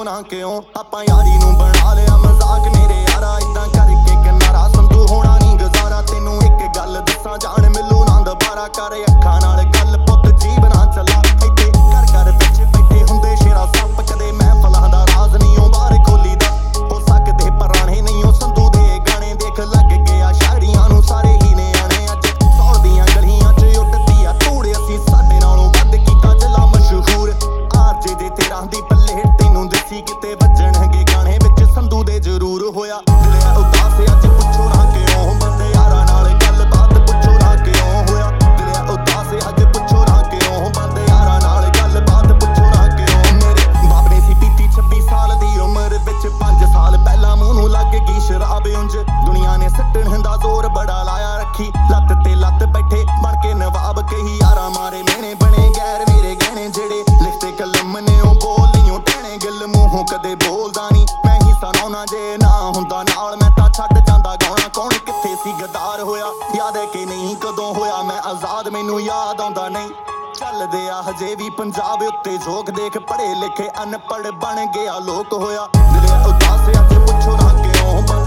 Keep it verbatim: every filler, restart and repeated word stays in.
ना क्यों आपां यारी नूं बना लिया मजाक मेरे यारा इदां करके किनारा संधू होना नहीं गुजारा तेनू एक गल दस्सां जान मिलू ना दोबारा कर अखां नाल गल पुत जीव ना चला इत्थे घर घर पिछे बैठे हुंदे शेरा सप कदे महफलां दा राज नहीं ओ बाहर खोली दा हो सकदे पुराने नहीं ओ संधू दे गाने देख लग गया शायरियां नूं सारे ही ने आने अज सौर दियां गलियां च उड्डदी आ धूड़ असीं साडे नालों वध कीता जला मशहूर आरजे दे तेरां दी पल्ले तैनूं दसी किते वजणगे गाने विच संधू दे जरूर होया दिल उदास अज पुछो ना क्यों बंदे यारां नाल गलबात पुछो ना क्यों होया दिल उदास अज पुछो ना क्यों बंदे यारां नाल गलबात पुछो ना क्यों मेरे बाप ने सी पीती छब्बी साल दी उमर विच पांच साल पहला मूंह नूं लग गई शराब उंज दुनिया ने सट्टण दा जोर बड़ा लाया रखी लत ते लत बैठे बन के नवाब कही यारां मारे मेने बने गैर मेरे गहने जेड़े लिखते कलम ने ओ बोल नहीं टहने गिल मूंहों कदे बोलदा नहीं मैं ही सुनाउणा जे ना हुंदा नाल मैं तां छड्ड जांदा गाउणा कौन कित्थे सी गद्दार होया याद है कि नहीं कदों होया मैं आजाद मैनू याद आउंदा नहीं चलदे आ हजे भी पंजाब उत्ते जोक देख पढ़े लिखे अनपढ़ बन गया लोक होया दिल उदास अज पुछो ना क्यों